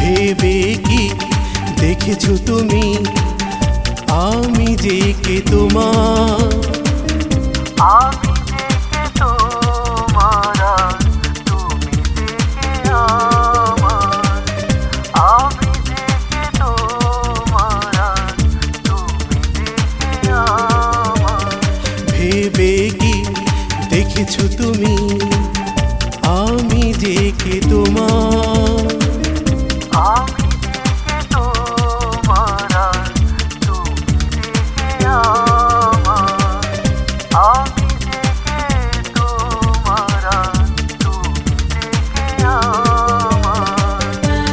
ভেবে কি দেখেছো তুমি আমি যে কে তোমার? আমি দেখে তোমার আর তুমি দেখে আমার। আমি দেখে তোমার আর তুমি দেখে আমার। ভেবে কি দেখেছো তুমি আমি যে কে তোমার? আমি দেখে তোমার আর তুমি দেখে আমার। আমি দেখে তোমার আর তুমি দেখে আমার।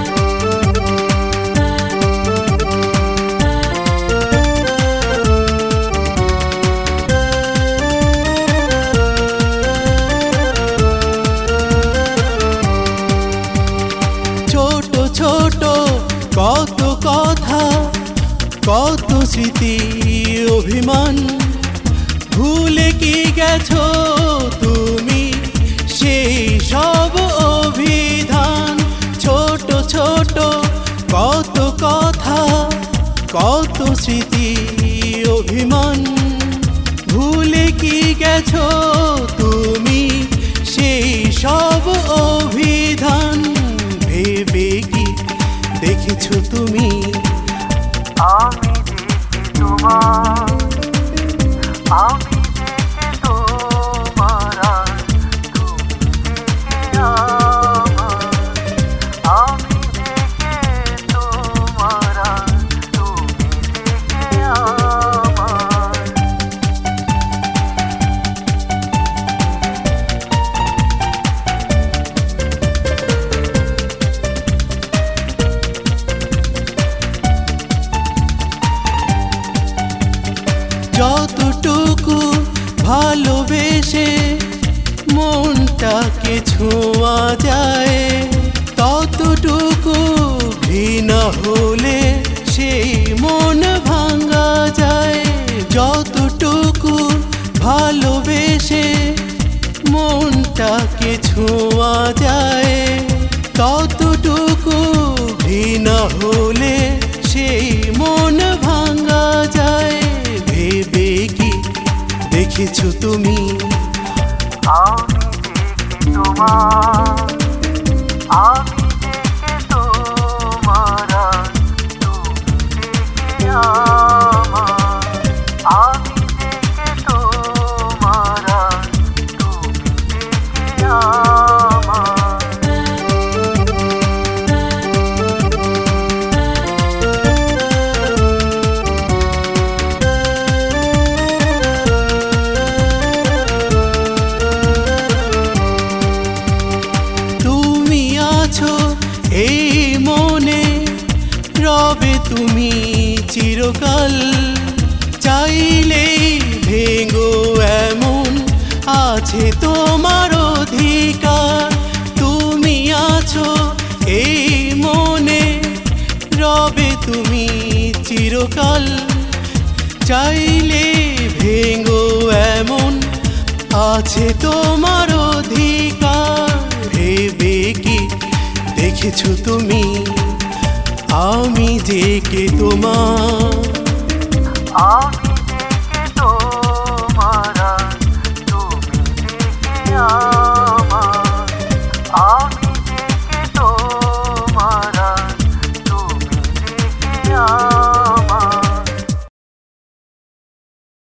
ছোট ছোট কত কথা কত স্মৃতি অভিমান ভুলে কি গেছো তুমি সেই সব অভিধান? ছোট ছোট কত কথা কত স্মৃতি অভিমান ভুলে কি গেছো তুমি সেই সব অভিধান? ভেবে কি দেখেছো তুমি আমি দেখে তোমার। আমি দেখে তোমার আর তুমি দেখে আমার। আমি দেখে তোমার আর তুমি দেখে আমার। যতটুকু ভালোবেসে মনটাকে ছোঁয়া যায় ততটুকু ঘৃণা হলে সেই মন ভাঙা যায়। যতটুকু ভালোবেসে মনটাকে ছোঁয়া যায় ততটুকু ঘৃণা হলে সেই মন ভাঙা যায়। ভেবে কি দেখেছো তুমি আমি দেখে তোমার। আমি দেখে তোমার আর তুমি দেখে আমার। আমি দেখে তোমার আর তুমি দেখে আমার। তুমি আছো এই মনে রবে তুমি চিরকাল চাইলেই ভেঙো এমন আছে তোমার অধিকার। তুমি আছো এই মনে রবে তুমি চিরকাল চাইলে ভেঙো এমন আছে তোমার অধিকার। ভেবে কি দেখেছো তুমি আমি যে কে তোমার?